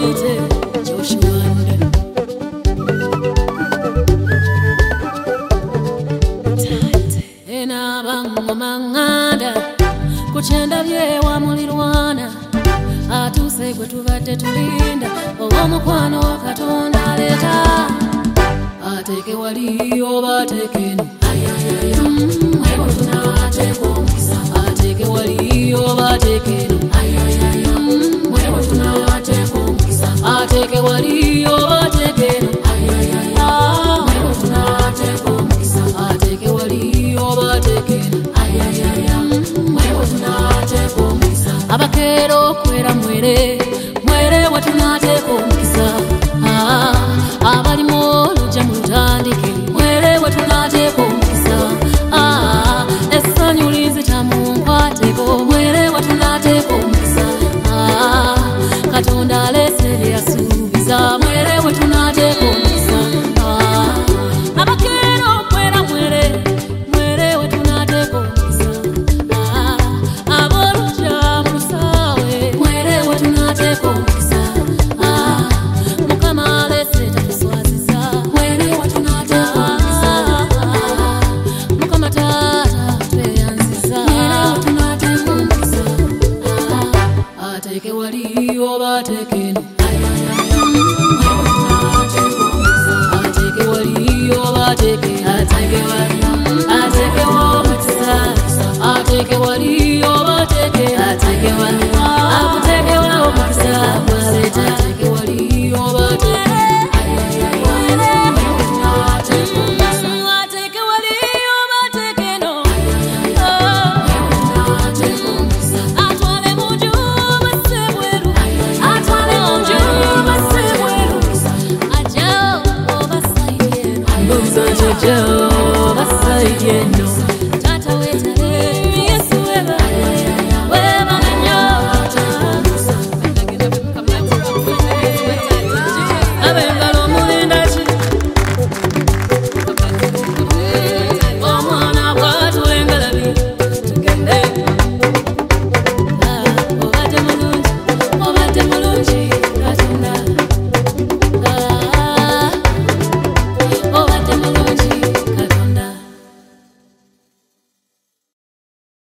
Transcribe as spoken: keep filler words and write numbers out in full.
muyite Joshua ena bangomanganda kuchenda byewa mulirwana atuse gwe tubadde tulinda owomukwano wa Katonda leta ateke wali oba atekeno mwebo tunawateeka omukisa ateke wali oba atekeno mwebo tunawateeka omukisa ateke wali oba atekeno mwebo tunawateeka omukisa ateke wali oba atekeno mwebo tunawateeka omukisa abakeero okwera mwere mwere wetunateeka omukisa abalimu olujja mu lutandike mwere wetunateeka omukisa essanyu linzita mu nkwateko mwere wetunateeka omukisa Katonda alese bye yasuubiza mwere wetunateeka omukisa abakeero okwera mwere mwere wetunateeka omukisa abolujja mu lusaawe mwere wetunateeka omukisa Mukama alese tatuswaziza mwere wetunateeka omukisa Mukama taata tweyanziza mwere wetunateeka omukisa ateke wali oba atekeno ateke wali oba ateke ateke wali ateke omukisa ateke wali oba ateke ateke wali akuteke wali omukisa gwaleta ateke wali oba ateke ateke wali oba atekeno atwale munju basebweru atwale munju basebweru ajo oba sayeno mbuzo jojo basayeno